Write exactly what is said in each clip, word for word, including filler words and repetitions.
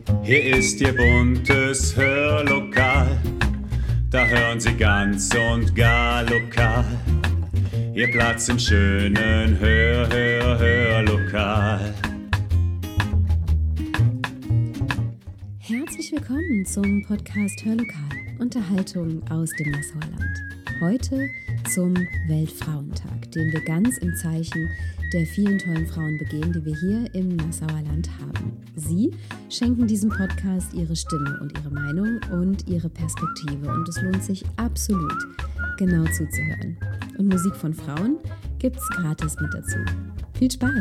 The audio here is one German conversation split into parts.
Hier ist Ihr buntes Hörlokal, da hören Sie ganz und gar lokal. Ihr Platz im schönen Hör, Hör, Hörlokal. Herzlich willkommen zum Podcast Hörlokal, Unterhaltung aus dem Nassauerland. Heute zum Weltfrauentag, den wir ganz im Zeichen der vielen tollen Frauen begehen, die wir hier im Nassauerland haben. Sie schenken diesem Podcast ihre Stimme und ihre Meinung und ihre Perspektive und es lohnt sich absolut, genau zuzuhören. Und Musik von Frauen gibt's gratis mit dazu. Viel Spaß!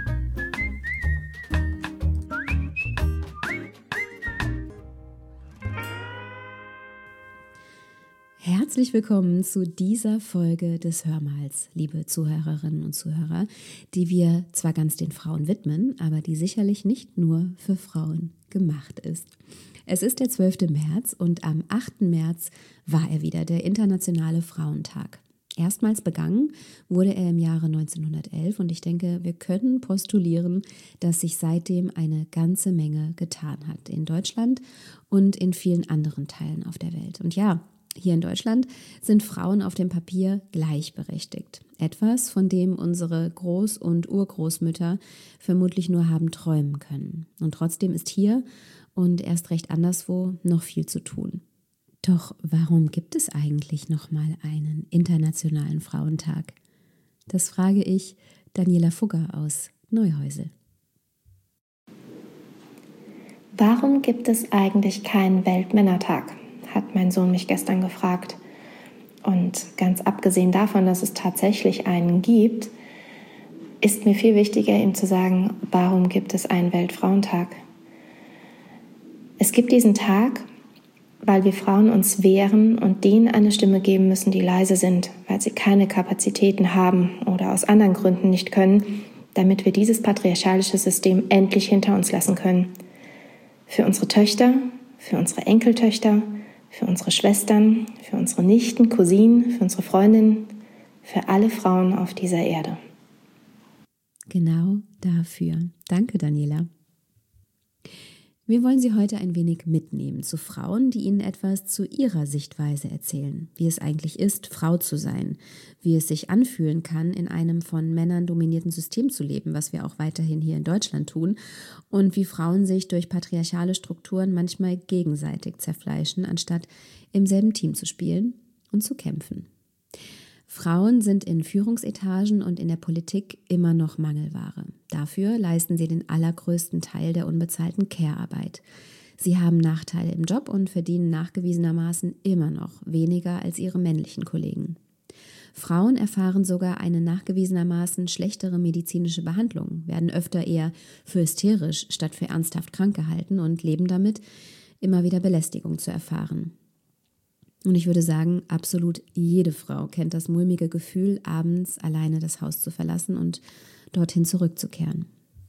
Herzlich willkommen zu dieser Folge des Hörmals, liebe Zuhörerinnen und Zuhörer, die wir zwar ganz den Frauen widmen, aber die sicherlich nicht nur für Frauen gemacht ist. Es ist der zwölfte März und am achten März war er wieder, der Internationale Frauentag. Erstmals begangen wurde er im Jahre neunzehnhundertelf und ich denke, wir können postulieren, dass sich seitdem eine ganze Menge getan hat in Deutschland und in vielen anderen Teilen auf der Welt. Und ja, hier in Deutschland sind Frauen auf dem Papier gleichberechtigt. Etwas, von dem unsere Groß- und Urgroßmütter vermutlich nur haben träumen können. Und trotzdem ist hier und erst recht anderswo noch viel zu tun. Doch warum gibt es eigentlich nochmal einen Internationalen Frauentag? Das frage ich Daniela Fugger aus Neuhäusel. Warum gibt es eigentlich keinen Weltmännertag? Hat mein Sohn mich gestern gefragt. Und ganz abgesehen davon, dass es tatsächlich einen gibt, ist mir viel wichtiger, ihm zu sagen, warum gibt es einen Weltfrauentag? Es gibt diesen Tag, weil wir Frauen uns wehren und denen eine Stimme geben müssen, die leise sind, weil sie keine Kapazitäten haben oder aus anderen Gründen nicht können, damit wir dieses patriarchalische System endlich hinter uns lassen können. Für unsere Töchter, für unsere Enkeltöchter, für unsere Schwestern, für unsere Nichten, Cousinen, für unsere Freundinnen, für alle Frauen auf dieser Erde. Genau dafür. Danke, Daniela. Wir wollen Sie heute ein wenig mitnehmen zu Frauen, die Ihnen etwas zu ihrer Sichtweise erzählen, wie es eigentlich ist, Frau zu sein, wie es sich anfühlen kann, in einem von Männern dominierten System zu leben, was wir auch weiterhin hier in Deutschland tun, und wie Frauen sich durch patriarchale Strukturen manchmal gegenseitig zerfleischen, anstatt im selben Team zu spielen und zu kämpfen. Frauen sind in Führungsetagen und in der Politik immer noch Mangelware. Dafür leisten sie den allergrößten Teil der unbezahlten Care-Arbeit. Sie haben Nachteile im Job und verdienen nachgewiesenermaßen immer noch weniger als ihre männlichen Kollegen. Frauen erfahren sogar eine nachgewiesenermaßen schlechtere medizinische Behandlung, werden öfter eher für hysterisch statt für ernsthaft krank gehalten und leben damit, immer wieder Belästigung zu erfahren. Und ich würde sagen, absolut jede Frau kennt das mulmige Gefühl, abends alleine das Haus zu verlassen und dorthin zurückzukehren.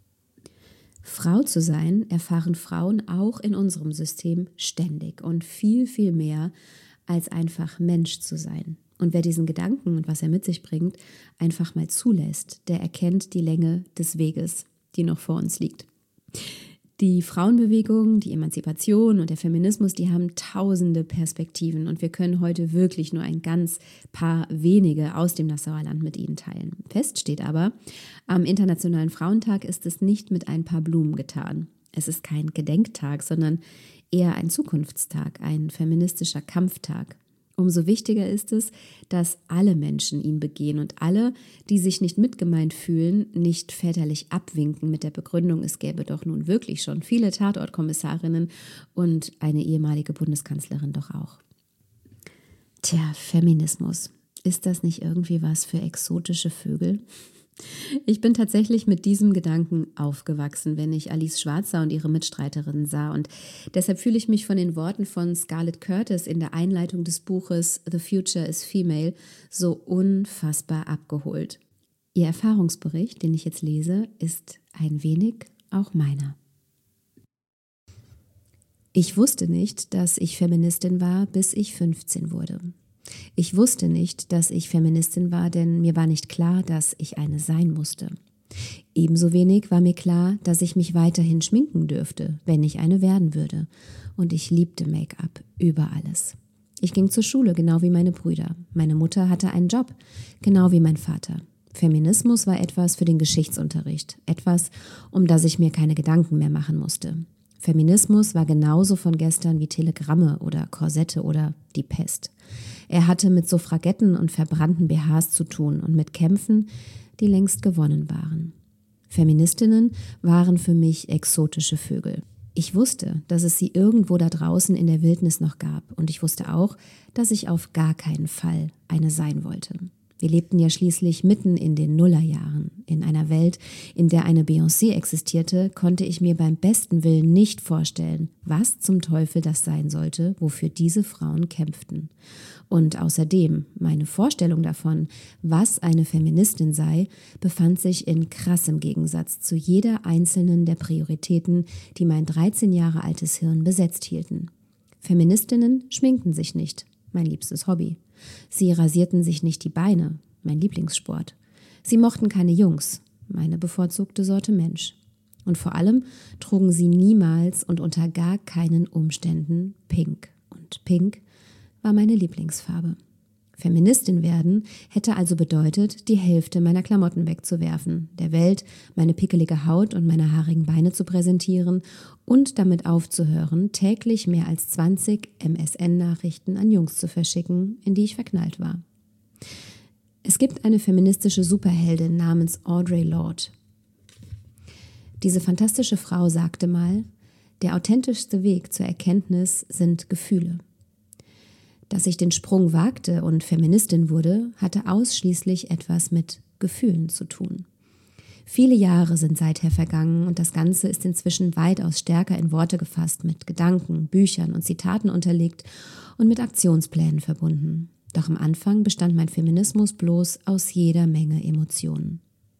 Frau zu sein, erfahren Frauen auch in unserem System ständig und viel, viel mehr als einfach Mensch zu sein. Und wer diesen Gedanken und was er mit sich bringt, einfach mal zulässt, der erkennt die Länge des Weges, die noch vor uns liegt. Die Frauenbewegung, die Emanzipation und der Feminismus, die haben tausende Perspektiven und wir können heute wirklich nur ein ganz paar wenige aus dem Nassauerland mit Ihnen teilen. Fest steht aber, am Internationalen Frauentag ist es nicht mit ein paar Blumen getan. Es ist kein Gedenktag, sondern eher ein Zukunftstag, ein feministischer Kampftag. Umso wichtiger ist es, dass alle Menschen ihn begehen und alle, die sich nicht mitgemeint fühlen, nicht väterlich abwinken mit der Begründung, es gäbe doch nun wirklich schon viele Tatortkommissarinnen und eine ehemalige Bundeskanzlerin doch auch. Tja, Feminismus. Ist das nicht irgendwie was für exotische Vögel? Ich bin tatsächlich mit diesem Gedanken aufgewachsen, wenn ich Alice Schwarzer und ihre Mitstreiterinnen sah. Und deshalb fühle ich mich von den Worten von Scarlett Curtis in der Einleitung des Buches The Future is Female so unfassbar abgeholt. Ihr Erfahrungsbericht, den ich jetzt lese, ist ein wenig auch meiner. Ich wusste nicht, dass ich Feministin war, bis ich fünfzehn wurde. Ich wusste nicht, dass ich Feministin war, denn mir war nicht klar, dass ich eine sein musste. Ebenso wenig war mir klar, dass ich mich weiterhin schminken dürfte, wenn ich eine werden würde. Und ich liebte Make-up über alles. Ich ging zur Schule, genau wie meine Brüder. Meine Mutter hatte einen Job, genau wie mein Vater. Feminismus war etwas für den Geschichtsunterricht, etwas, um das ich mir keine Gedanken mehr machen musste. Feminismus war genauso von gestern wie Telegramme oder Korsette oder die Pest. Er hatte mit Suffragetten und verbrannten B Hs zu tun und mit Kämpfen, die längst gewonnen waren. Feministinnen waren für mich exotische Vögel. Ich wusste, dass es sie irgendwo da draußen in der Wildnis noch gab und ich wusste auch, dass ich auf gar keinen Fall eine sein wollte. Wir lebten ja schließlich mitten in den Nullerjahren. In einer Welt, in der eine Beyoncé existierte, konnte ich mir beim besten Willen nicht vorstellen, was zum Teufel das sein sollte, wofür diese Frauen kämpften. Und außerdem, meine Vorstellung davon, was eine Feministin sei, befand sich in krassem Gegensatz zu jeder einzelnen der Prioritäten, die mein dreizehn Jahre altes Hirn besetzt hielten. Feministinnen schminkten sich nicht, mein liebstes Hobby. Sie rasierten sich nicht die Beine, mein Lieblingssport. Sie mochten keine Jungs, meine bevorzugte Sorte Mensch. Und vor allem trugen sie niemals und unter gar keinen Umständen Pink. Und Pink war meine Lieblingsfarbe. Feministin werden hätte also bedeutet, die Hälfte meiner Klamotten wegzuwerfen, der Welt meine pickelige Haut und meine haarigen Beine zu präsentieren und damit aufzuhören, täglich mehr als zwanzig M S N-Nachrichten an Jungs zu verschicken, in die ich verknallt war. Es gibt eine feministische Superheldin namens Audre Lorde. Diese fantastische Frau sagte mal, der authentischste Weg zur Erkenntnis sind Gefühle. Dass ich den Sprung wagte und Feministin wurde, hatte ausschließlich etwas mit Gefühlen zu tun. Viele Jahre sind seither vergangen und das Ganze ist inzwischen weitaus stärker in Worte gefasst, mit Gedanken, Büchern und Zitaten unterlegt und mit Aktionsplänen verbunden. Doch am Anfang bestand mein Feminismus bloß aus jeder Menge Emotionen.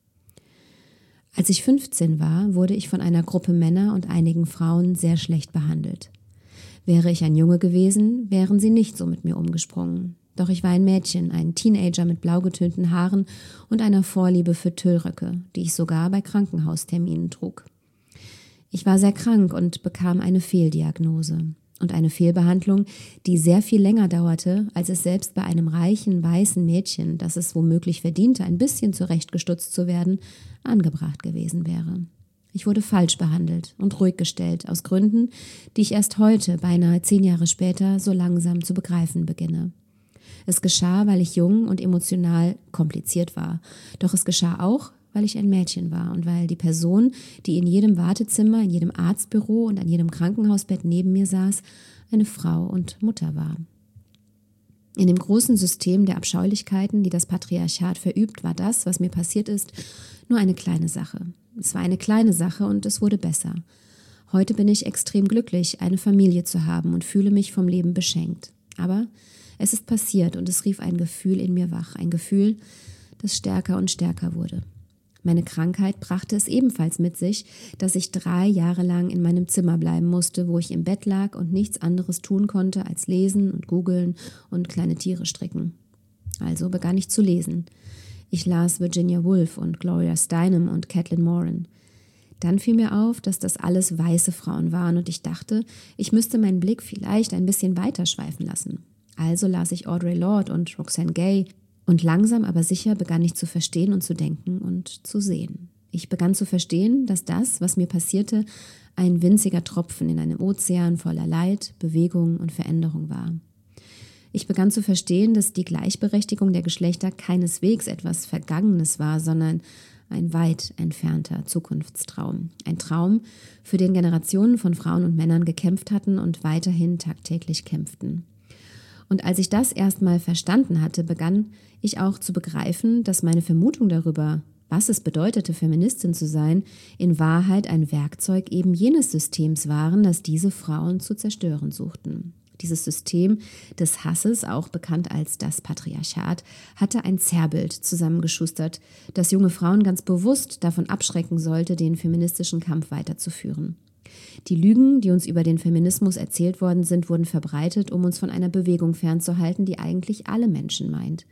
Als ich fünfzehn war, wurde ich von einer Gruppe Männer und einigen Frauen sehr schlecht behandelt. Wäre ich ein Junge gewesen, wären sie nicht so mit mir umgesprungen. Doch ich war ein Mädchen, ein Teenager mit blau getönten Haaren und einer Vorliebe für Tüllröcke, die ich sogar bei Krankenhausterminen trug. Ich war sehr krank und bekam eine Fehldiagnose und eine Fehlbehandlung, die sehr viel länger dauerte, als es selbst bei einem reichen, weißen Mädchen, das es womöglich verdiente, ein bisschen zurechtgestutzt zu werden, angebracht gewesen wäre. Ich wurde falsch behandelt und ruhig gestellt, aus Gründen, die ich erst heute, beinahe zehn Jahre später, so langsam zu begreifen beginne. Es geschah, weil ich jung und emotional kompliziert war. Doch es geschah auch, weil ich ein Mädchen war und weil die Person, die in jedem Wartezimmer, in jedem Arztbüro und an jedem Krankenhausbett neben mir saß, eine Frau und Mutter war. In dem großen System der Abscheulichkeiten, die das Patriarchat verübt, war das, was mir passiert ist, nur eine kleine Sache. Es war eine kleine Sache und es wurde besser. Heute bin ich extrem glücklich, eine Familie zu haben und fühle mich vom Leben beschenkt. Aber es ist passiert und es rief ein Gefühl in mir wach, ein Gefühl, das stärker und stärker wurde. Meine Krankheit brachte es ebenfalls mit sich, dass ich drei Jahre lang in meinem Zimmer bleiben musste, wo ich im Bett lag und nichts anderes tun konnte als lesen und googeln und kleine Tiere stricken. Also begann ich zu lesen. Ich las Virginia Woolf und Gloria Steinem und Caitlin Moran. Dann fiel mir auf, dass das alles weiße Frauen waren und ich dachte, ich müsste meinen Blick vielleicht ein bisschen weiter schweifen lassen. Also las ich Audre Lorde und Roxane Gay und langsam aber sicher begann ich zu verstehen und zu denken und zu sehen. Ich begann zu verstehen, dass das, was mir passierte, ein winziger Tropfen in einem Ozean voller Leid, Bewegung und Veränderung war. Ich begann zu verstehen, dass die Gleichberechtigung der Geschlechter keineswegs etwas Vergangenes war, sondern ein weit entfernter Zukunftstraum. Ein Traum, für den Generationen von Frauen und Männern gekämpft hatten und weiterhin tagtäglich kämpften. Und als ich das erstmal verstanden hatte, begann ich auch zu begreifen, dass meine Vermutung darüber, was es bedeutete, Feministin zu sein, in Wahrheit ein Werkzeug eben jenes Systems waren, das diese Frauen zu zerstören suchten. Dieses System des Hasses, auch bekannt als das Patriarchat, hatte ein Zerrbild zusammengeschustert, das junge Frauen ganz bewusst davon abschrecken sollte, den feministischen Kampf weiterzuführen. Die Lügen, die uns über den Feminismus erzählt worden sind, wurden verbreitet, um uns von einer Bewegung fernzuhalten, die eigentlich alle Menschen meint.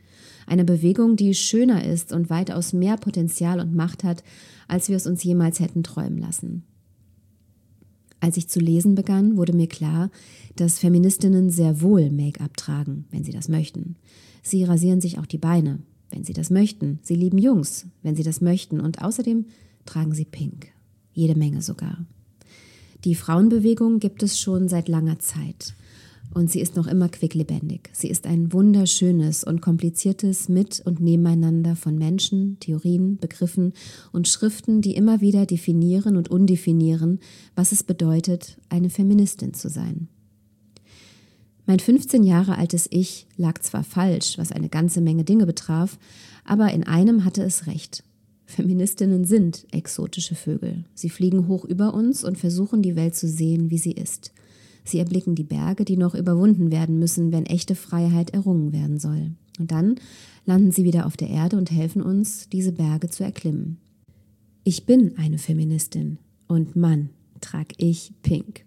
Eine Bewegung, die schöner ist und weitaus mehr Potenzial und Macht hat, als wir es uns jemals hätten träumen lassen. Als ich zu lesen begann, wurde mir klar, dass Feministinnen sehr wohl Make-up tragen, wenn sie das möchten. Sie rasieren sich auch die Beine, wenn sie das möchten. Sie lieben Jungs, wenn sie das möchten. Und außerdem tragen sie Pink. Jede Menge sogar. Die Frauenbewegung gibt es schon seit langer Zeit. Und sie ist noch immer quicklebendig. Sie ist ein wunderschönes und kompliziertes Mit- und Nebeneinander von Menschen, Theorien, Begriffen und Schriften, die immer wieder definieren und undefinieren, was es bedeutet, eine Feministin zu sein. Mein fünfzehn Jahre altes Ich lag zwar falsch, was eine ganze Menge Dinge betraf, aber in einem hatte es recht. Feministinnen sind exotische Vögel. Sie fliegen hoch über uns und versuchen, die Welt zu sehen, wie sie ist. Sie erblicken die Berge, die noch überwunden werden müssen, wenn echte Freiheit errungen werden soll. Und dann landen sie wieder auf der Erde und helfen uns, diese Berge zu erklimmen. Ich bin eine Feministin und Mann, trag ich Pink.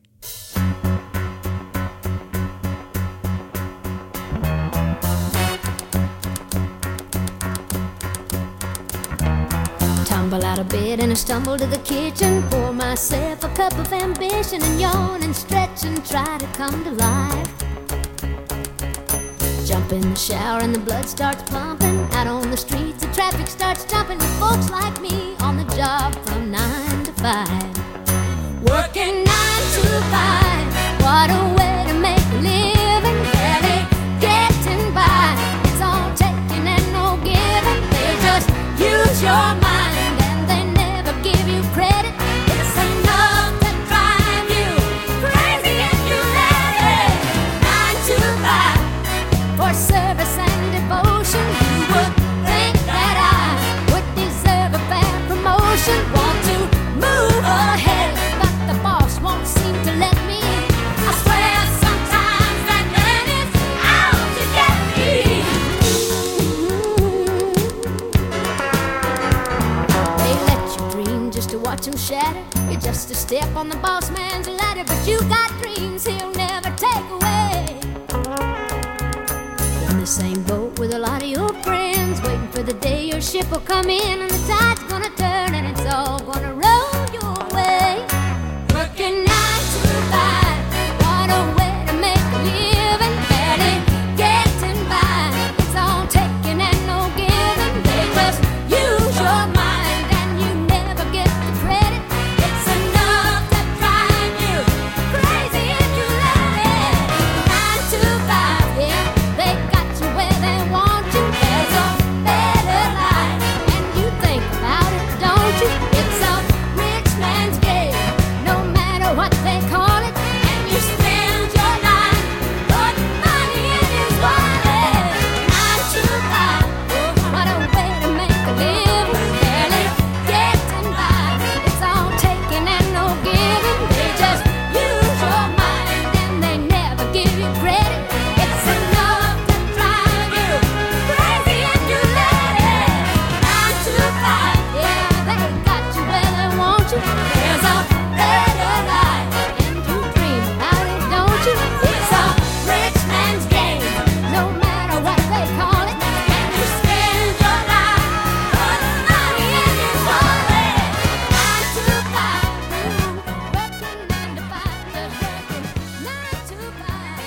Tumble out of bed and I stumble to the kitchen, pour myself a cup of ambition and yawn and stretch and try to come to life. Jump in the shower and the blood starts pumping. Out on the streets the traffic starts jumping with folks like me on the job from nine to five. Working nine to five, what a way to make a living. Barely getting by, it's all taking and no giving. They just use your mind. Want to move ahead, but the boss won't seem to let me. I swear sometimes that man is out to get me. They let you dream just to watch him shatter. You're just a step on the boss man's ladder, but you got dreams he'll never take away. In the same boat with a lot of your friends, waiting for the day your ship will come in and the tide's gonna turn and it's all gonna roll your way. Working nine to five, what a way to make a living. Barely getting by, it's all taking and no giving. They just use your mind and you never get the credit. It's enough to drive you crazy if you let it. Nine to five, yeah, they got you where they want you. There's a better life and you think about it, don't you? It's a rich man's game, no matter what they call it. And you spend your life putting money in his wallet. Nine to five, what a way to make a living. Barely getting by, it's all taking and no giving. They just use your mind and they never give you credit. It's enough to drive you crazy if you let it. Nine to five, yeah, they got you where they want you. There's a better life and you dream about it, don't you? It's a rich man's game, no matter what they call it. And you spend your life putting money in his wallet. Nine to five, working nine to five, just working nine to five.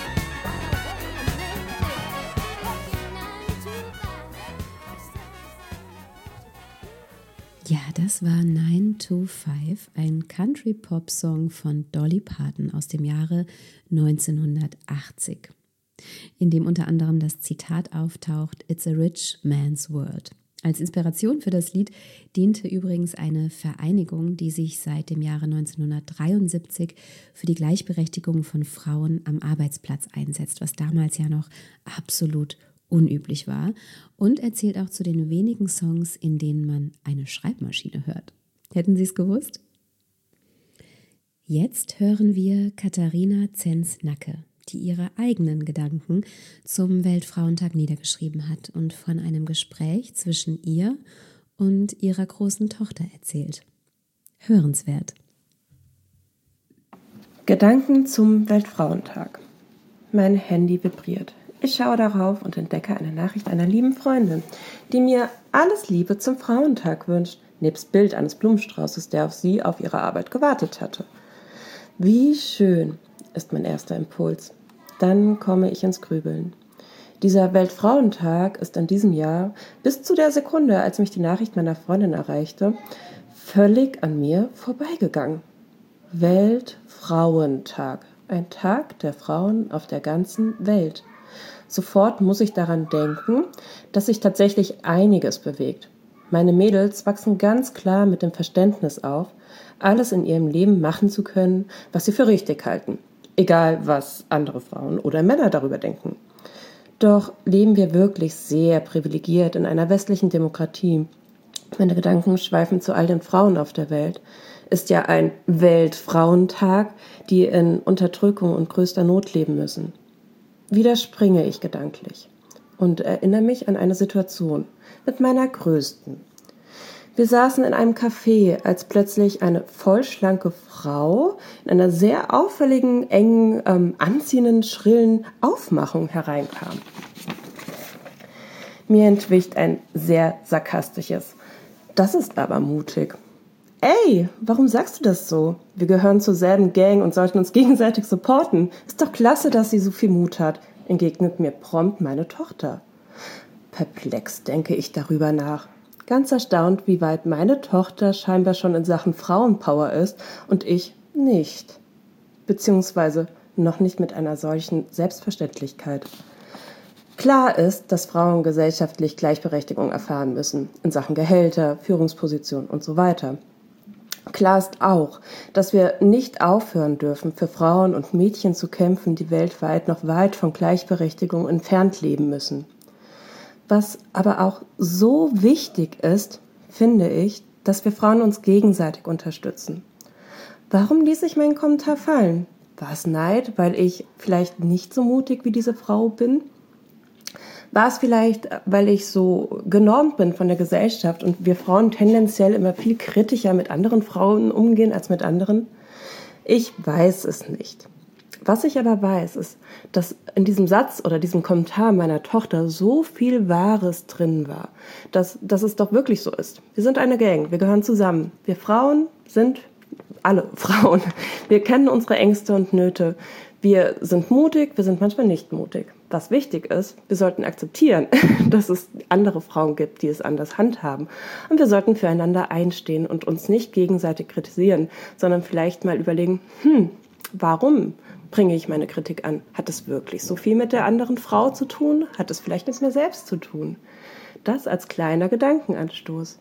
Working nine to five. Ja, das war nine to five, ein Country-Pop-Song von Dolly Parton aus dem Jahre neunzehnhundertachtzig, in dem unter anderem das Zitat auftaucht, "It's a rich man's world." Als Inspiration für das Lied diente übrigens eine Vereinigung, die sich seit dem Jahre neunzehnhundertdreiundsiebzig für die Gleichberechtigung von Frauen am Arbeitsplatz einsetzt, was damals ja noch absolut unüblich war, und erzählt auch zu den wenigen Songs, in denen man eine Schreibmaschine hört. Hätten Sie es gewusst? Jetzt hören wir Katharina Zenz-Nacke, die ihre eigenen Gedanken zum Weltfrauentag niedergeschrieben hat und von einem Gespräch zwischen ihr und ihrer großen Tochter erzählt. Hörenswert. Gedanken zum Weltfrauentag. Mein Handy vibriert. Ich schaue darauf und entdecke eine Nachricht einer lieben Freundin, die mir alles Liebe zum Frauentag wünscht, nebst Bild eines Blumenstraußes, der auf sie auf ihrer Arbeit gewartet hatte. Wie schön, ist mein erster Impuls. Dann komme ich ins Grübeln. Dieser Weltfrauentag ist in diesem Jahr, bis zu der Sekunde, als mich die Nachricht meiner Freundin erreichte, völlig an mir vorbeigegangen. Weltfrauentag, ein Tag der Frauen auf der ganzen Welt. Sofort muss ich daran denken, dass sich tatsächlich einiges bewegt. Meine Mädels wachsen ganz klar mit dem Verständnis auf, alles in ihrem Leben machen zu können, was sie für richtig halten. Egal, was andere Frauen oder Männer darüber denken. Doch leben wir wirklich sehr privilegiert in einer westlichen Demokratie. Meine Gedanken schweifen zu all den Frauen auf der Welt. Ist ja ein Weltfrauentag, die in Unterdrückung und größter Not leben müssen. Wieder springe ich gedanklich und erinnere mich an eine Situation mit meiner Größten. Wir saßen in einem Café, als plötzlich eine vollschlanke Frau in einer sehr auffälligen, engen, ähm, anziehenden, schrillen Aufmachung hereinkam. Mir entwich ein sehr sarkastisches: Das ist aber mutig. Ey, warum sagst du das so? Wir gehören zur selben Gang und sollten uns gegenseitig supporten. Ist doch klasse, dass sie so viel Mut hat, entgegnet mir prompt meine Tochter. Perplex denke ich darüber nach. Ganz erstaunt, wie weit meine Tochter scheinbar schon in Sachen Frauenpower ist und ich nicht. Beziehungsweise noch nicht mit einer solchen Selbstverständlichkeit. Klar ist, dass Frauen gesellschaftlich Gleichberechtigung erfahren müssen, in Sachen Gehälter, Führungsposition und so weiter. Klar ist auch, dass wir nicht aufhören dürfen, für Frauen und Mädchen zu kämpfen, die weltweit noch weit von Gleichberechtigung entfernt leben müssen. Was aber auch so wichtig ist, finde ich, dass wir Frauen uns gegenseitig unterstützen. Warum ließ ich meinen Kommentar fallen? War es Neid, weil ich vielleicht nicht so mutig wie diese Frau bin? War es vielleicht, weil ich so genormt bin von der Gesellschaft und wir Frauen tendenziell immer viel kritischer mit anderen Frauen umgehen als mit anderen? Ich weiß es nicht. Was ich aber weiß, ist, dass in diesem Satz oder diesem Kommentar meiner Tochter so viel Wahres drin war, dass, dass es doch wirklich so ist. Wir sind eine Gang, wir gehören zusammen. Wir Frauen sind alle Frauen. Wir kennen unsere Ängste und Nöte. Wir sind mutig, wir sind manchmal nicht mutig. Was wichtig ist, wir sollten akzeptieren, dass es andere Frauen gibt, die es anders handhaben. Und wir sollten füreinander einstehen und uns nicht gegenseitig kritisieren, sondern vielleicht mal überlegen, hm, warum bringe ich meine Kritik an? Hat es wirklich so viel mit der anderen Frau zu tun? Hat es vielleicht mit mir selbst zu tun? Das als kleiner Gedankenanstoß.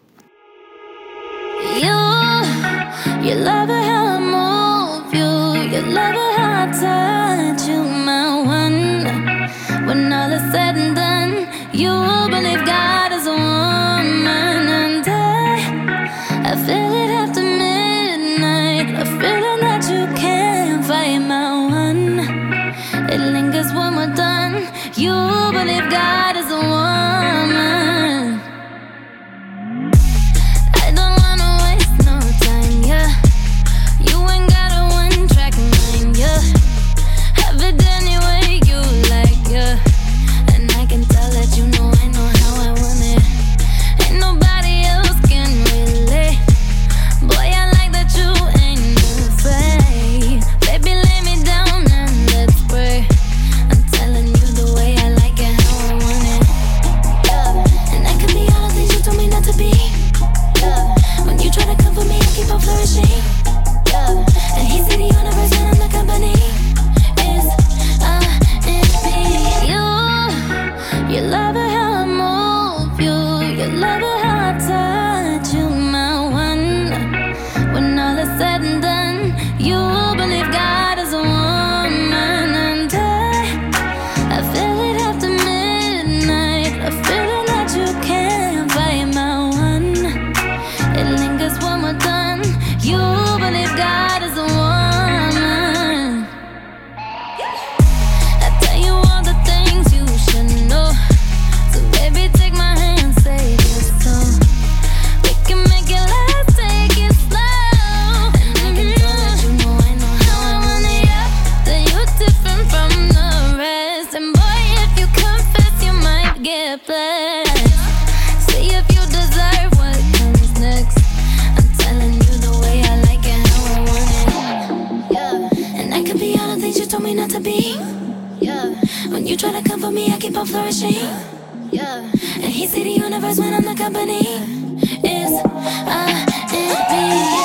You, you love it how I move you, you love it how I touch you, my one. When all is said and done, you believe God is a woman, and I, I feel it after midnight, a feeling that you can't fight, my one. It lingers when we're done. You believe God is a woman. I don't wanna waste no time, yeah. You ain't got a one-track mind, yeah. Have it any way you like, yeah. And I can tell that you know I know how I want it. Ain't nobody else can relate. Boy, I like that you ain't afraid. Baby, lay me down and let's pray. I'm telling you the way I like it, how I want it. me not to be. Yeah. When you try to come for me, I keep on flourishing. Yeah. And he see the universe when I'm the company. It's I and me.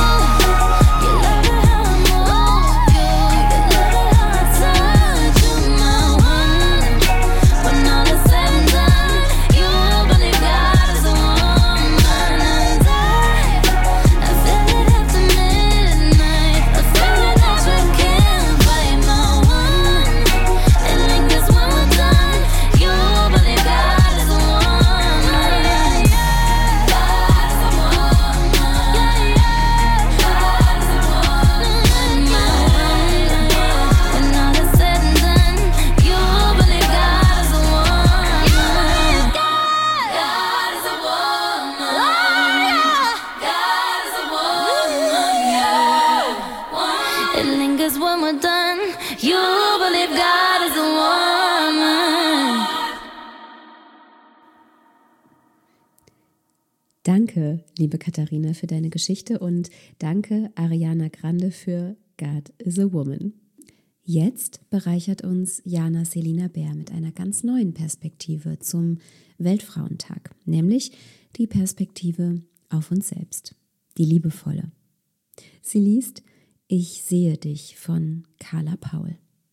Danke, liebe Katharina, für deine Geschichte und danke, Ariana Grande, für God is a Woman. Jetzt bereichert uns Jana Selina Bär mit einer ganz neuen Perspektive zum Weltfrauentag, nämlich die Perspektive auf uns selbst, die liebevolle. Sie liest Ich sehe dich von Carla Paul.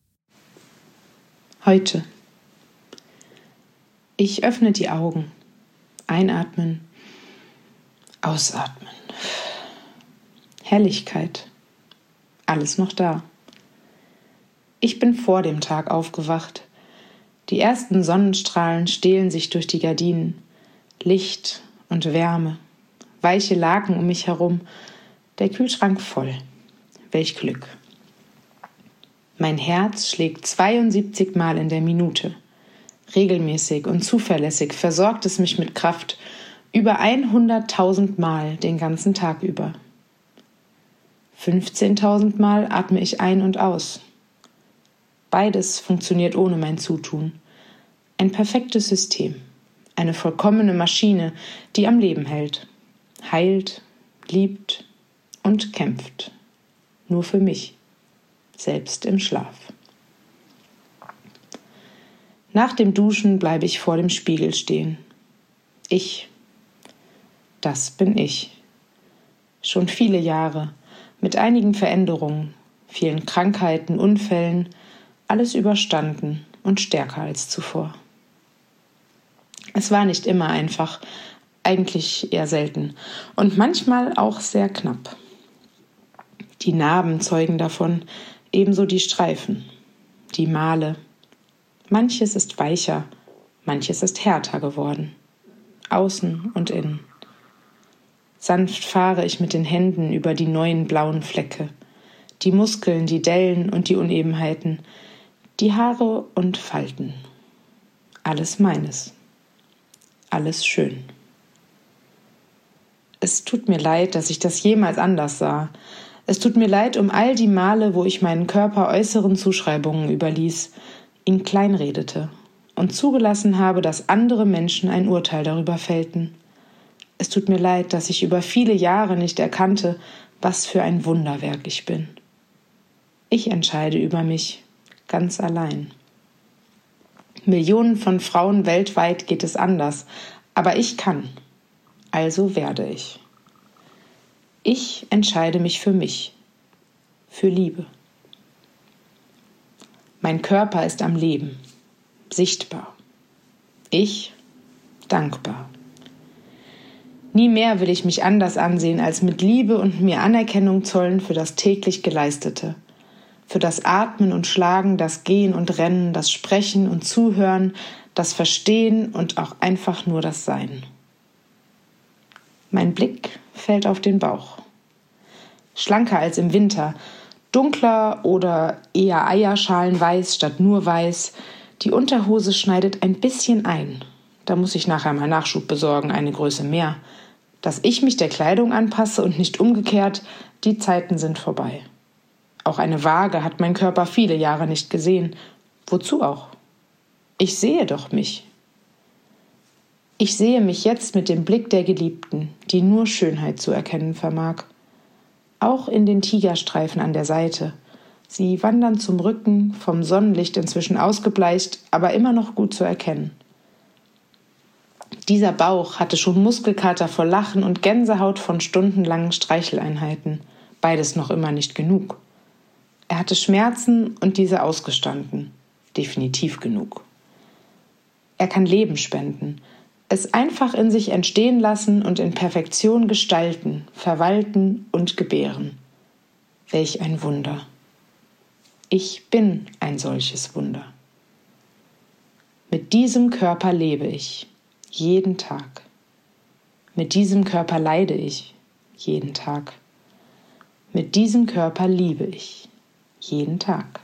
Heute. Ich öffne die Augen. Einatmen. Ausatmen. Helligkeit. Alles noch da. Ich bin vor dem Tag aufgewacht. Die ersten Sonnenstrahlen stehlen sich durch die Gardinen. Licht und Wärme. Weiche Laken um mich herum. Der Kühlschrank voll. Welch Glück. Mein Herz schlägt zweiundsiebzig Mal in der Minute. Regelmäßig und zuverlässig versorgt es mich mit Kraft. Über hunderttausend Mal den ganzen Tag über. fünfzehntausend Mal atme ich ein und aus. Beides funktioniert ohne mein Zutun. Ein perfektes System. Eine vollkommene Maschine, die am Leben hält. Heilt, liebt und kämpft. Nur für mich. Selbst im Schlaf. Nach dem Duschen bleibe ich vor dem Spiegel stehen. Ich. Das bin ich. Schon viele Jahre, mit einigen Veränderungen, vielen Krankheiten, Unfällen, alles überstanden und stärker als zuvor. Es war nicht immer einfach, eigentlich eher selten und manchmal auch sehr knapp. Die Narben zeugen davon, ebenso die Streifen, die Male. Manches ist weicher, manches ist härter geworden, außen und innen. Sanft fahre ich mit den Händen über die neuen blauen Flecke, die Muskeln, die Dellen und die Unebenheiten, die Haare und Falten. Alles meines. Alles schön. Es tut mir leid, dass ich das jemals anders sah. Es tut mir leid um all die Male, wo ich meinen Körper äußeren Zuschreibungen überließ, ihn kleinredete und zugelassen habe, dass andere Menschen ein Urteil darüber fällten. Es tut mir leid, dass ich über viele Jahre nicht erkannte, was für ein Wunderwerk ich bin. Ich entscheide über mich, ganz allein. Millionen von Frauen weltweit geht es anders, aber ich kann. Also werde ich. Ich entscheide mich für mich, für Liebe. Mein Körper ist am Leben, sichtbar. Ich dankbar. Nie mehr will ich mich anders ansehen, als mit Liebe und mir Anerkennung zollen für das täglich Geleistete. Für das Atmen und Schlagen, das Gehen und Rennen, das Sprechen und Zuhören, das Verstehen und auch einfach nur das Sein. Mein Blick fällt auf den Bauch. Schlanker als im Winter, dunkler oder eher eierschalenweiß statt nur weiß. Die Unterhose schneidet ein bisschen ein. Da muss ich nachher mal Nachschub besorgen, eine Größe mehr. Dass ich mich der Kleidung anpasse und nicht umgekehrt, die Zeiten sind vorbei. Auch eine Waage hat mein Körper viele Jahre nicht gesehen. Wozu auch? Ich sehe doch mich. Ich sehe mich jetzt mit dem Blick der Geliebten, die nur Schönheit zu erkennen vermag. Auch in den Tigerstreifen an der Seite, Sie wandern zum Rücken, vom Sonnenlicht inzwischen ausgebleicht, aber immer noch gut zu erkennen. Dieser Bauch hatte schon Muskelkater vor Lachen und Gänsehaut von stundenlangen Streicheleinheiten. Beides noch immer nicht genug. Er hatte Schmerzen und diese ausgestanden. Definitiv genug. Er kann Leben spenden, es einfach in sich entstehen lassen und in Perfektion gestalten, verwalten und gebären. Welch ein Wunder. Ich bin ein solches Wunder. Mit diesem Körper lebe ich, jeden Tag. Mit diesem Körper leide ich, jeden Tag. Mit diesem Körper liebe ich, jeden Tag.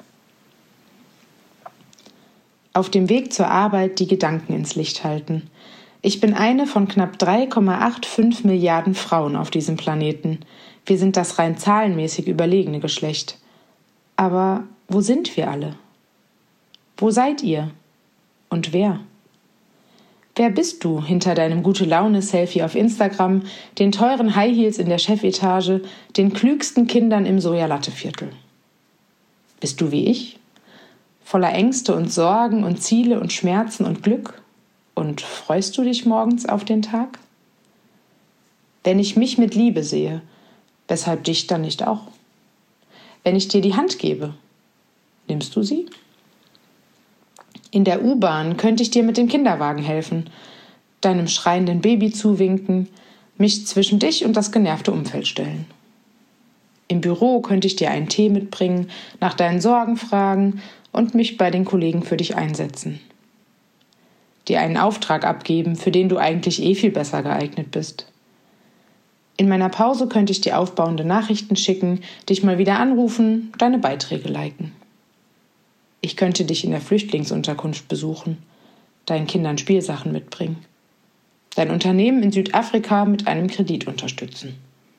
Auf dem Weg zur Arbeit die Gedanken ins Licht halten. Ich bin eine von knapp drei Komma fünfundachtzig Milliarden Frauen auf diesem Planeten. Wir sind das rein zahlenmäßig überlegene Geschlecht. Aber wo sind wir alle? Wo seid ihr? Und wer? Wer bist du hinter deinem Gute-Laune-Selfie auf Instagram, den teuren High Heels in der Chefetage, den klügsten Kindern im Sojalatte-Viertel? Bist du wie ich? Voller Ängste und Sorgen und Ziele und Schmerzen und Glück? Und freust du dich morgens auf den Tag? Wenn ich mich mit Liebe sehe, weshalb dich dann nicht auch? Wenn ich dir die Hand gebe, nimmst du sie? In der U-Bahn könnte ich dir mit dem Kinderwagen helfen, deinem schreienden Baby zuwinken, mich zwischen dich und das genervte Umfeld stellen. Im Büro könnte ich dir einen Tee mitbringen, nach deinen Sorgen fragen und mich bei den Kollegen für dich einsetzen. Dir einen Auftrag abgeben, für den du eigentlich eh viel besser geeignet bist. In meiner Pause könnte ich dir aufbauende Nachrichten schicken, dich mal wieder anrufen, deine Beiträge liken. Ich könnte dich in der Flüchtlingsunterkunft besuchen, deinen Kindern Spielsachen mitbringen, dein Unternehmen in Südafrika mit einem Kredit unterstützen.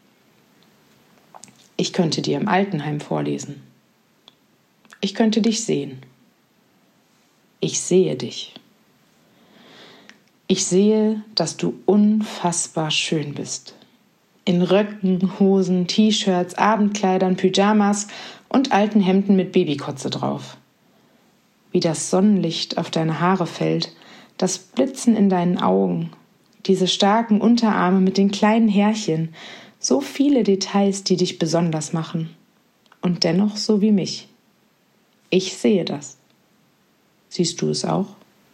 Ich könnte dir im Altenheim vorlesen. Ich könnte dich sehen. Ich sehe dich. Ich sehe, dass du unfassbar schön bist. In Röcken, Hosen, T-Shirts, Abendkleidern, Pyjamas und alten Hemden mit Babykotze drauf. Wie das Sonnenlicht auf deine Haare fällt, das Blitzen in deinen Augen, diese starken Unterarme mit den kleinen Härchen, so viele Details, die dich besonders machen. Und dennoch so wie mich. Ich sehe das. Siehst du es auch?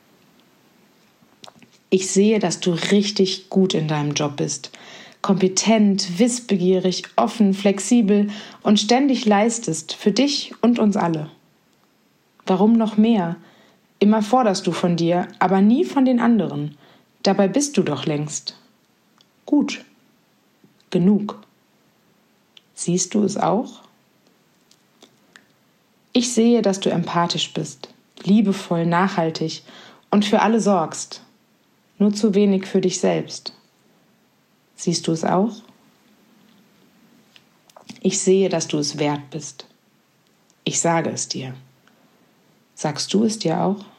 Ich sehe, dass du richtig gut in deinem Job bist. Kompetent, wissbegierig, offen, flexibel und ständig leistest für dich und uns alle. Warum noch mehr? Immer forderst du von dir, aber nie von den anderen. Dabei bist du doch längst. Gut. Genug. Siehst du es auch? Ich sehe, dass du empathisch bist, liebevoll, nachhaltig und für alle sorgst. Nur zu wenig für dich selbst. Siehst du es auch? Ich sehe, dass du es wert bist. Ich sage es dir. Sagst du es dir auch?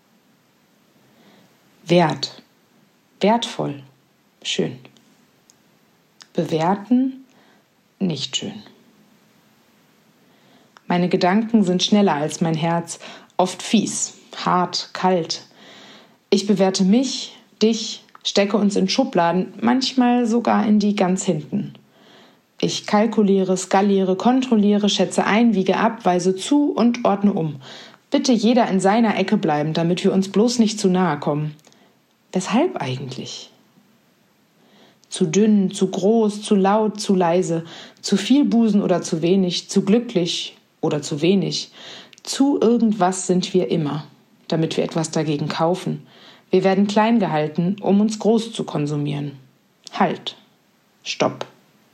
Wert. Wertvoll. Schön. Bewerten. Nicht schön. Meine Gedanken sind schneller als mein Herz, oft fies, hart, kalt. Ich bewerte mich, dich, stecke uns in Schubladen, manchmal sogar in die ganz hinten. Ich kalkuliere, skaliere, kontrolliere, schätze ein, wiege ab, weise zu und ordne um. Bitte jeder in seiner Ecke bleiben, damit wir uns bloß nicht zu nahe kommen. Weshalb eigentlich? Zu dünn, zu groß, zu laut, zu leise, zu viel Busen oder zu wenig, zu glücklich oder zu wenig. Zu irgendwas sind wir immer, damit wir etwas dagegen kaufen. Wir werden klein gehalten, um uns groß zu konsumieren. Halt. Stopp.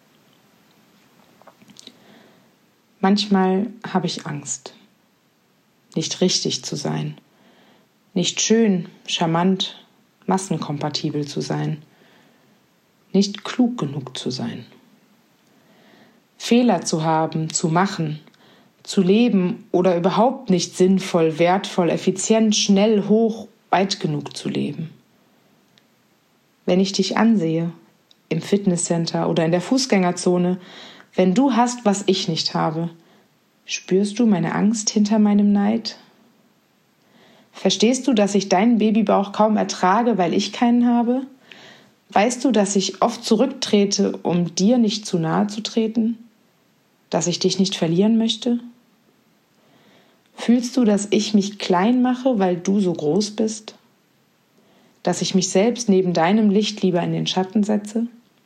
Manchmal habe ich Angst, nicht richtig zu sein, nicht schön, charmant, massenkompatibel zu sein, nicht klug genug zu sein. Fehler zu haben, zu machen, zu leben oder überhaupt nicht sinnvoll, wertvoll, effizient, schnell, hoch, weit genug zu leben. Wenn ich dich ansehe, im Fitnesscenter oder in der Fußgängerzone, wenn du hast, was ich nicht habe, Spürst du meine Angst hinter meinem Neid? Verstehst du, dass ich deinen Babybauch kaum ertrage, weil ich keinen habe? Weißt du, dass ich oft zurücktrete, um dir nicht zu nahe zu treten? Dass ich dich nicht verlieren möchte? Fühlst du, dass ich mich klein mache, weil du so groß bist? Dass ich mich selbst neben deinem Licht lieber in den Schatten setze?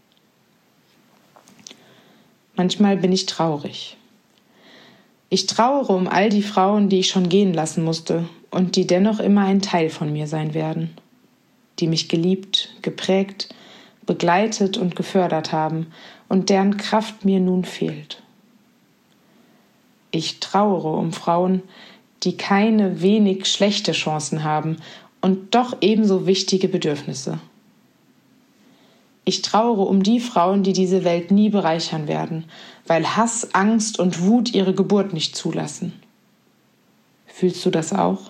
Manchmal bin ich traurig. Ich trauere um all die Frauen, die ich schon gehen lassen musste und die dennoch immer ein Teil von mir sein werden, die mich geliebt, geprägt, begleitet und gefördert haben und deren Kraft mir nun fehlt. Ich trauere um Frauen, die keine wenig schlechte Chancen haben und doch ebenso wichtige Bedürfnisse. Ich trauere um die Frauen, die diese Welt nie bereichern werden, weil Hass, Angst und Wut ihre Geburt nicht zulassen. Fühlst du das auch?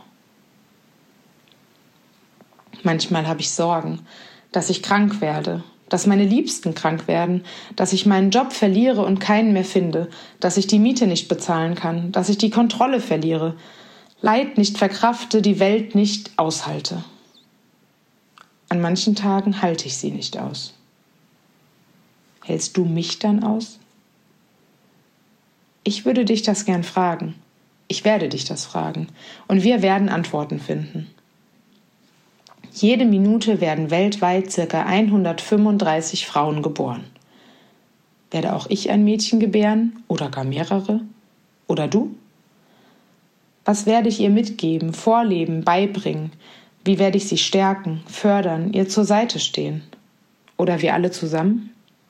Manchmal habe ich Sorgen, dass ich krank werde, dass meine Liebsten krank werden, dass ich meinen Job verliere und keinen mehr finde, dass ich die Miete nicht bezahlen kann, dass ich die Kontrolle verliere, Leid nicht verkrafte, die Welt nicht aushalte. An manchen Tagen halte ich sie nicht aus. Hältst du mich dann aus? Ich würde dich das gern fragen. Ich werde dich das fragen. Und wir werden Antworten finden. Jede Minute werden weltweit ca. hundertfünfunddreißig Frauen geboren. Werde auch ich ein Mädchen gebären oder gar mehrere? Oder du? Was werde ich ihr mitgeben, vorleben, beibringen? Wie werde ich sie stärken, fördern, ihr zur Seite stehen? Oder wir alle zusammen?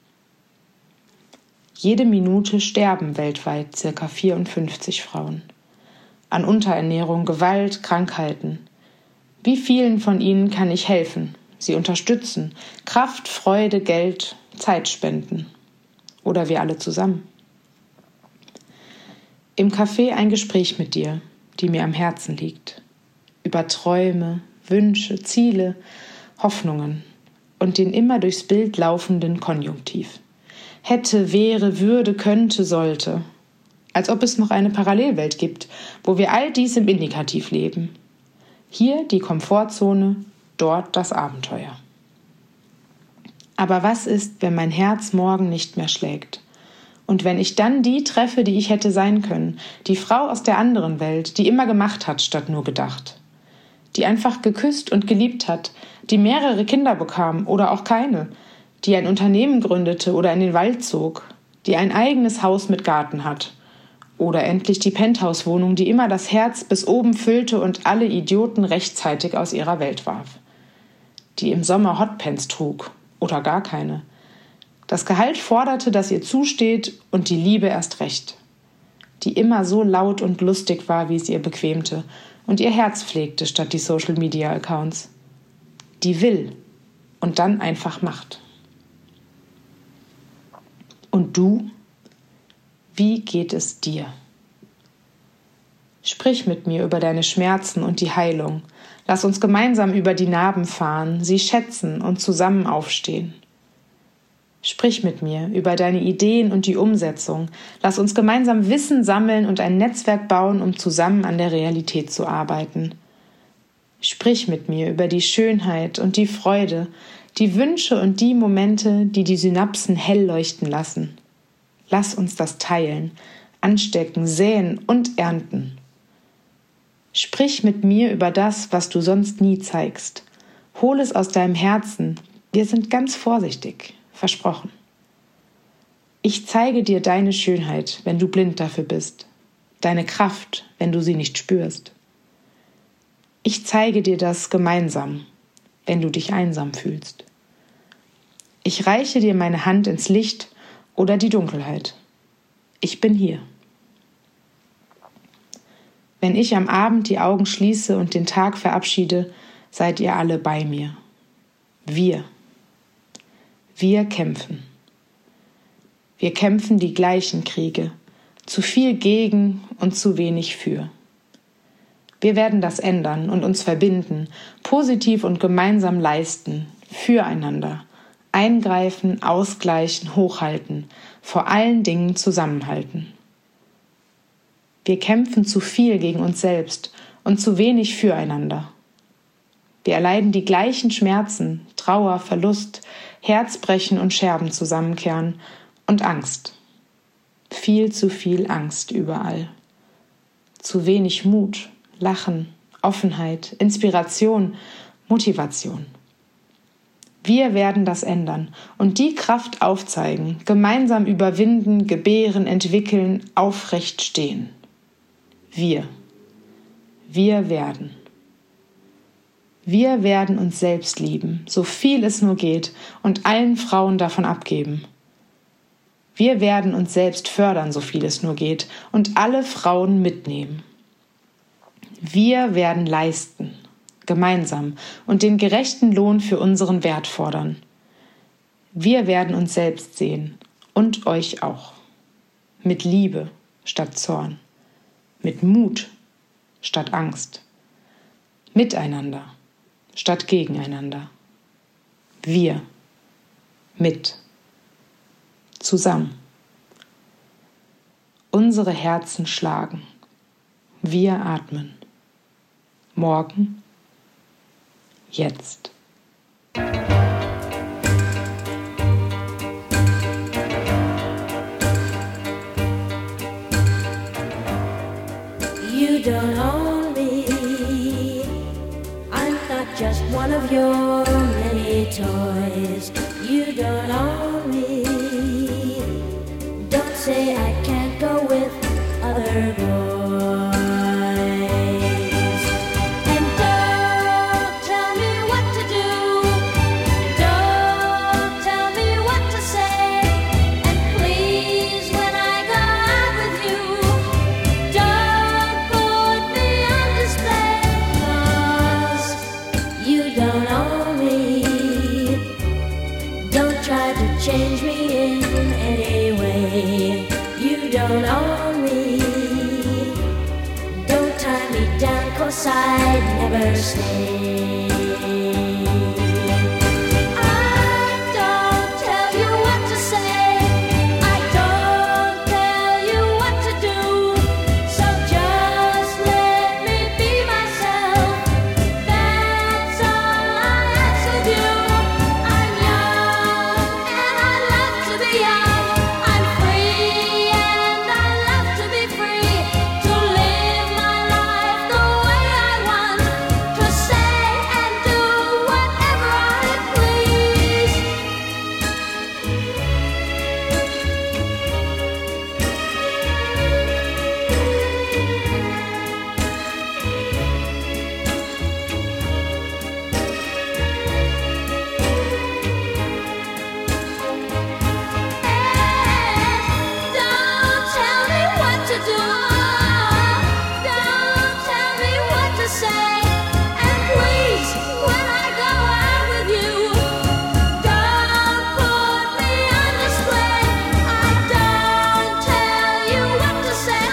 Jede Minute sterben weltweit ca. vierundfünfzig Frauen. An Unterernährung, Gewalt, Krankheiten. Wie vielen von ihnen kann ich helfen, sie unterstützen, Kraft, Freude, Geld, Zeit spenden? Oder wir alle zusammen? Im Café ein Gespräch mit dir, die mir am Herzen liegt. Über Träume, Wünsche, Ziele, Hoffnungen und den immer durchs Bild laufenden Konjunktiv. Hätte, wäre, würde, könnte, sollte. Als ob es noch eine Parallelwelt gibt, wo wir all dies im Indikativ leben. Hier die Komfortzone, dort das Abenteuer. Aber was ist, wenn mein Herz morgen nicht mehr schlägt? Und wenn ich dann die treffe, die ich hätte sein können, die Frau aus der anderen Welt, die immer gemacht hat, statt nur gedacht, die einfach geküsst und geliebt hat, die mehrere Kinder bekam oder auch keine, die ein Unternehmen gründete oder in den Wald zog, die ein eigenes Haus mit Garten hat oder endlich die Penthouse-Wohnung, die immer das Herz bis oben füllte und alle Idioten rechtzeitig aus ihrer Welt warf, die im Sommer Hotpants trug oder gar keine, das Gehalt forderte, das ihr zusteht und die Liebe erst recht, die immer so laut und lustig war, wie es ihr bequemte und ihr Herz pflegte statt die Social-Media-Accounts, die will und dann einfach macht. Und du? Wie geht es dir? Sprich mit mir über deine Schmerzen und die Heilung. Lass uns gemeinsam über die Narben fahren, sie schätzen und zusammen aufstehen. Sprich mit mir über deine Ideen und die Umsetzung. Lass uns gemeinsam Wissen sammeln und ein Netzwerk bauen, um zusammen an der Realität zu arbeiten. Sprich mit mir über die Schönheit und die Freude, die Wünsche und die Momente, die die Synapsen hell leuchten lassen. Lass uns das teilen, anstecken, säen und ernten. Sprich mit mir über das, was du sonst nie zeigst. Hol es aus deinem Herzen. Wir sind ganz vorsichtig, versprochen. Ich zeige dir deine Schönheit, wenn du blind dafür bist. Deine Kraft, wenn du sie nicht spürst. Ich zeige dir das gemeinsam, wenn du dich einsam fühlst. Ich reiche dir meine Hand ins Licht oder die Dunkelheit. Ich bin hier. Wenn ich am Abend die Augen schließe und den Tag verabschiede, seid ihr alle bei mir. Wir. Wir kämpfen. Wir kämpfen die gleichen Kriege, zu viel gegen und zu wenig für. Wir werden das ändern und uns verbinden, positiv und gemeinsam leisten, füreinander, eingreifen, ausgleichen, hochhalten, vor allen Dingen zusammenhalten. Wir kämpfen zu viel gegen uns selbst und zu wenig füreinander. Wir erleiden die gleichen Schmerzen, Trauer, Verlust, Herzbrechen und Scherben zusammenkehren und Angst. Viel zu viel Angst überall. Zu wenig Mut, Lachen, Offenheit, Inspiration, Motivation. Wir werden das ändern und die Kraft aufzeigen, gemeinsam überwinden, gebären, entwickeln, aufrecht stehen. Wir. Wir werden. Wir werden uns selbst lieben, so viel es nur geht, und allen Frauen davon abgeben. Wir werden uns selbst fördern, so viel es nur geht, und alle Frauen mitnehmen. Wir werden leisten, gemeinsam, und den gerechten Lohn für unseren Wert fordern. Wir werden uns selbst sehen und euch auch. Mit Liebe statt Zorn, mit Mut statt Angst, miteinander statt gegeneinander. Wir, mit, zusammen. Unsere Herzen schlagen. Wir atmen. Morgen, jetzt. You don't own me. I'm not just one of your many toys. You don't own me. Don't say I can't go with other boys. And don't tell me what to do. Don't tell me what to say. And please, when I go out with you, don't put me on display. 'Cause you don't own me. Don't try to change me in any way. You don't own me. Don't tie me down, 'cause I'd never stay. I don't tell you what to say. I don't tell you what to do. So just let me be myself. That's all I ask of you. I'm young and I love to be young. I'm free and I love to be free. To live my life the way I want. To say and do whatever I please. Don't tell me what to do. Don't tell me what to say. And please, when I go out with you, don't put me on display. I don't tell you what to say.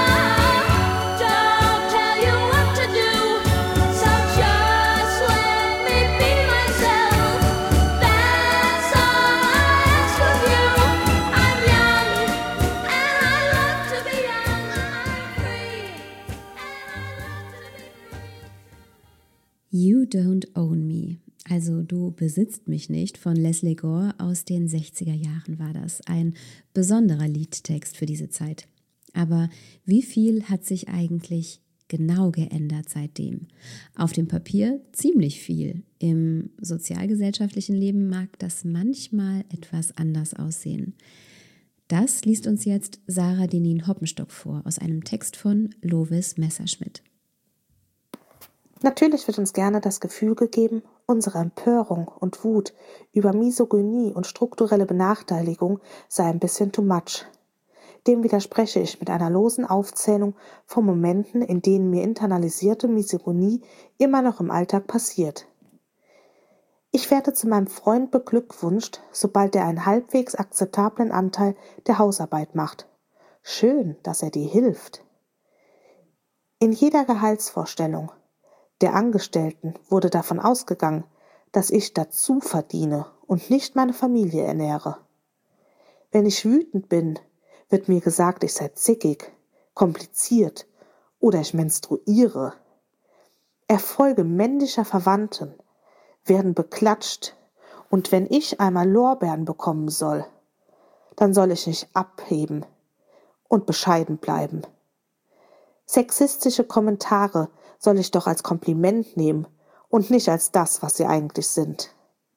Don't tell you what to do. So just let me be myself. That's all I ask of you. I'm young and I love to be young. I'm free and I love to be free. You Don't Own Me, also Du besitzt mich nicht, von Lesley Gore aus den sechziger Jahren war das. Ein besonderer Liedtext für diese Zeit. Aber wie viel hat sich eigentlich genau geändert seitdem? Auf dem Papier ziemlich viel. Im sozialgesellschaftlichen Leben mag das manchmal etwas anders aussehen. Das liest uns jetzt Sarah Denin Hoppenstock vor aus einem Text von Lovis Messerschmidt. Natürlich wird uns gerne das Gefühl gegeben, unsere Empörung und Wut über Misogynie und strukturelle Benachteiligung sei ein bisschen too much. Dem widerspreche ich mit einer losen Aufzählung von Momenten, in denen mir internalisierte Misogynie immer noch im Alltag passiert. Ich werde zu meinem Freund beglückwünscht, sobald er einen halbwegs akzeptablen Anteil der Hausarbeit macht. Schön, dass er dir hilft. In jeder Gehaltsvorstellung der Angestellten wurde davon ausgegangen, dass ich dazu verdiene und nicht meine Familie ernähre. Wenn ich wütend bin, wird mir gesagt, ich sei zickig, kompliziert oder ich menstruiere. Erfolge männlicher Verwandten werden beklatscht und wenn ich einmal Lorbeeren bekommen soll, dann soll ich nicht abheben und bescheiden bleiben. Sexistische Kommentare soll ich doch als Kompliment nehmen und nicht als das, was sie eigentlich sind.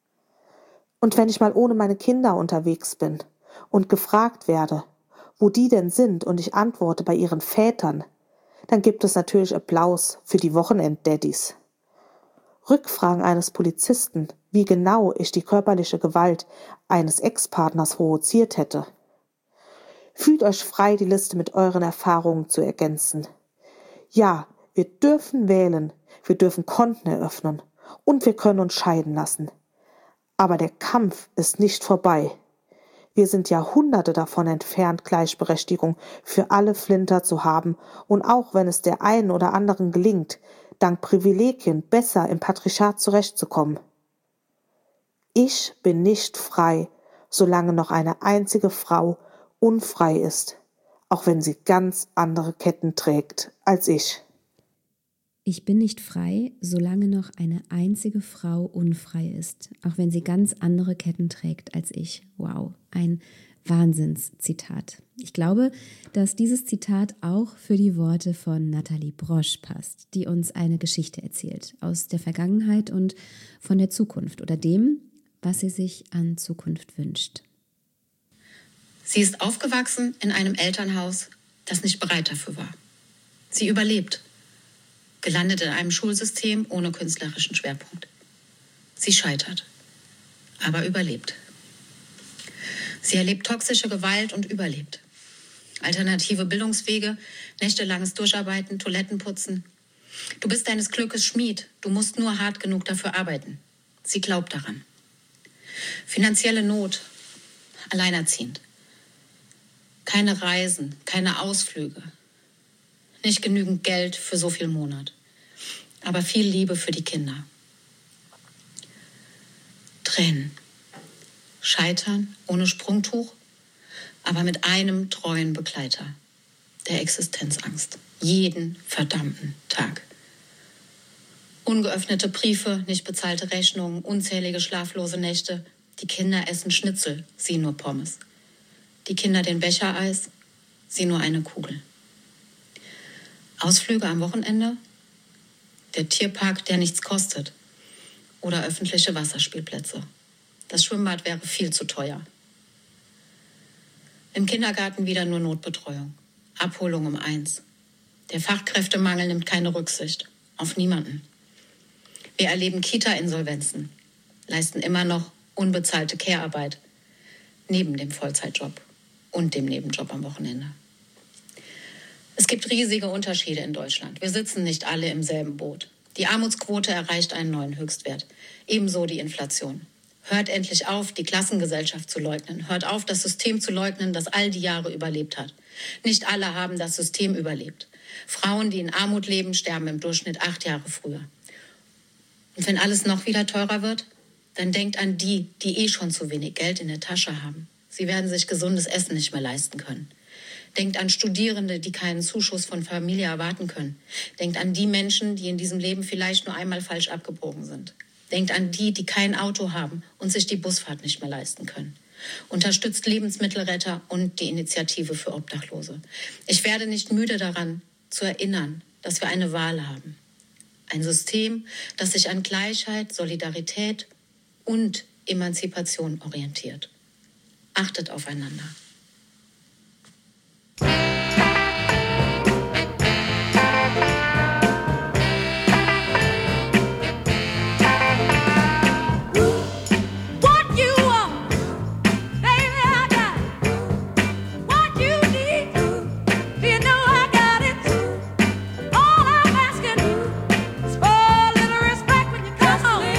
Und wenn ich mal ohne meine Kinder unterwegs bin und gefragt werde, wo die denn sind und ich antworte bei ihren Vätern, dann gibt es natürlich Applaus für die Wochenend-Daddys. Rückfragen eines Polizisten, wie genau ich die körperliche Gewalt eines Ex-Partners provoziert hätte. Fühlt euch frei, die Liste mit euren Erfahrungen zu ergänzen. Ja, wir dürfen wählen, wir dürfen Konten eröffnen und wir können uns scheiden lassen. Aber der Kampf ist nicht vorbei. Wir sind Jahrhunderte davon entfernt, Gleichberechtigung für alle Flinter zu haben und auch wenn es der einen oder anderen gelingt, dank Privilegien besser im Patriarchat zurechtzukommen. Ich bin nicht frei, solange noch eine einzige Frau unfrei ist, auch wenn sie ganz andere Ketten trägt als ich. Ich bin nicht frei, solange noch eine einzige Frau unfrei ist, auch wenn sie ganz andere Ketten trägt als ich. Wow, ein Wahnsinnszitat. Ich glaube, dass dieses Zitat auch für die Worte von Nathalie Brosch passt, die uns eine Geschichte erzählt aus der Vergangenheit und von der Zukunft oder dem, was sie sich an Zukunft wünscht. Sie ist aufgewachsen in einem Elternhaus, das nicht bereit dafür war. Sie überlebt. Gelandet in einem Schulsystem ohne künstlerischen Schwerpunkt. Sie scheitert, aber überlebt. Sie erlebt toxische Gewalt und überlebt. Alternative Bildungswege, nächtelanges Durcharbeiten, Toilettenputzen. Du bist deines Glückes Schmied, du musst nur hart genug dafür arbeiten. Sie glaubt daran. Finanzielle Not, alleinerziehend. Keine Reisen, keine Ausflüge. Nicht genügend Geld für so viel Monat. Aber viel Liebe für die Kinder. Tränen. Scheitern ohne Sprungtuch, aber mit einem treuen Begleiter. Der Existenzangst. Jeden verdammten Tag. Ungeöffnete Briefe, nicht bezahlte Rechnungen, unzählige schlaflose Nächte. Die Kinder essen Schnitzel, sie nur Pommes. Die Kinder den Becher Eis, sie nur eine Kugel. Ausflüge am Wochenende, der Tierpark, der nichts kostet oder öffentliche Wasserspielplätze. Das Schwimmbad wäre viel zu teuer. Im Kindergarten wieder nur Notbetreuung, Abholung um eins. Der Fachkräftemangel nimmt keine Rücksicht, auf niemanden. Wir erleben Kita-Insolvenzen, leisten immer noch unbezahlte Care-Arbeit neben dem Vollzeitjob und dem Nebenjob am Wochenende. Es gibt riesige Unterschiede in Deutschland. Wir sitzen nicht alle im selben Boot. Die Armutsquote erreicht einen neuen Höchstwert. Ebenso die Inflation. Hört endlich auf, die Klassengesellschaft zu leugnen. Hört auf, das System zu leugnen, das all die Jahre überlebt hat. Nicht alle haben das System überlebt. Frauen, die in Armut leben, sterben im Durchschnitt acht Jahre früher. Und wenn alles noch wieder teurer wird, dann denkt an die, die eh schon zu wenig Geld in der Tasche haben. Sie werden sich gesundes Essen nicht mehr leisten können. Denkt an Studierende, die keinen Zuschuss von Familie erwarten können. Denkt an die Menschen, die in diesem Leben vielleicht nur einmal falsch abgebogen sind. Denkt an die, die kein Auto haben und sich die Busfahrt nicht mehr leisten können. Unterstützt Lebensmittelretter und die Initiative für Obdachlose. Ich werde nicht müde daran zu erinnern, dass wir eine Wahl haben. Ein System, das sich an Gleichheit, Solidarität und Emanzipation orientiert. Achtet aufeinander.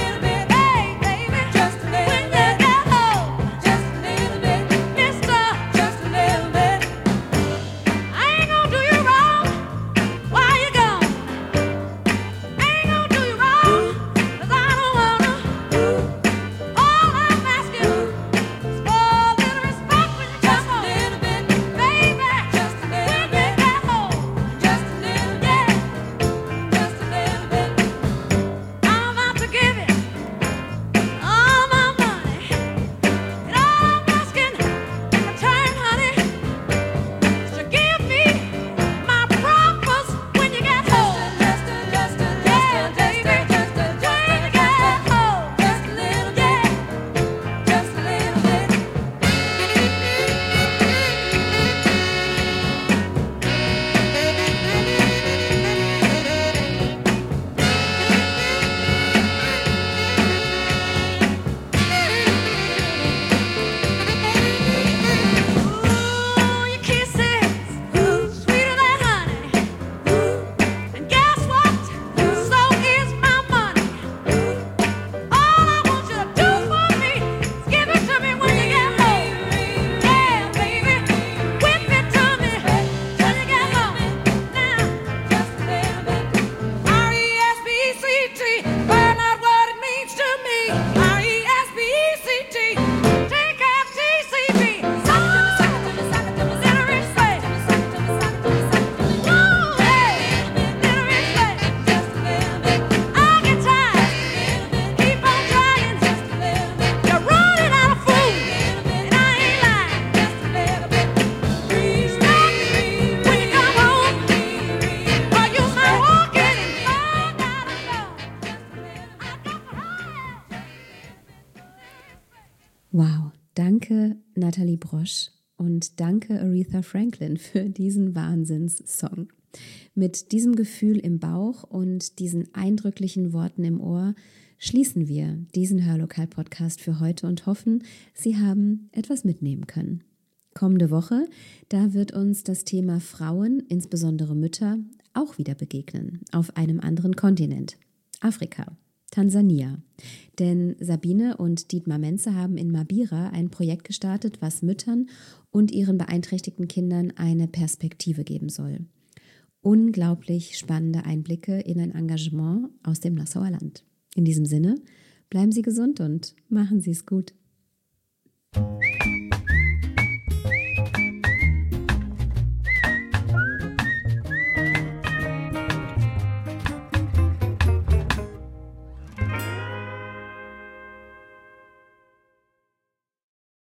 Mister Danke Nathalie Brosch und danke Aretha Franklin für diesen Wahnsinnssong. Mit diesem Gefühl im Bauch und diesen eindrücklichen Worten im Ohr schließen wir diesen Hörlokal-Podcast für heute und hoffen, Sie haben etwas mitnehmen können. Kommende Woche, da wird uns das Thema Frauen, insbesondere Mütter, auch wieder begegnen, auf einem anderen Kontinent, Afrika, Tansania. Denn Sabine und Dietmar Menze haben in Mabira ein Projekt gestartet, was Müttern und ihren beeinträchtigten Kindern eine Perspektive geben soll. Unglaublich spannende Einblicke in ein Engagement aus dem Nassauer Land. In diesem Sinne, bleiben Sie gesund und machen Sie es gut.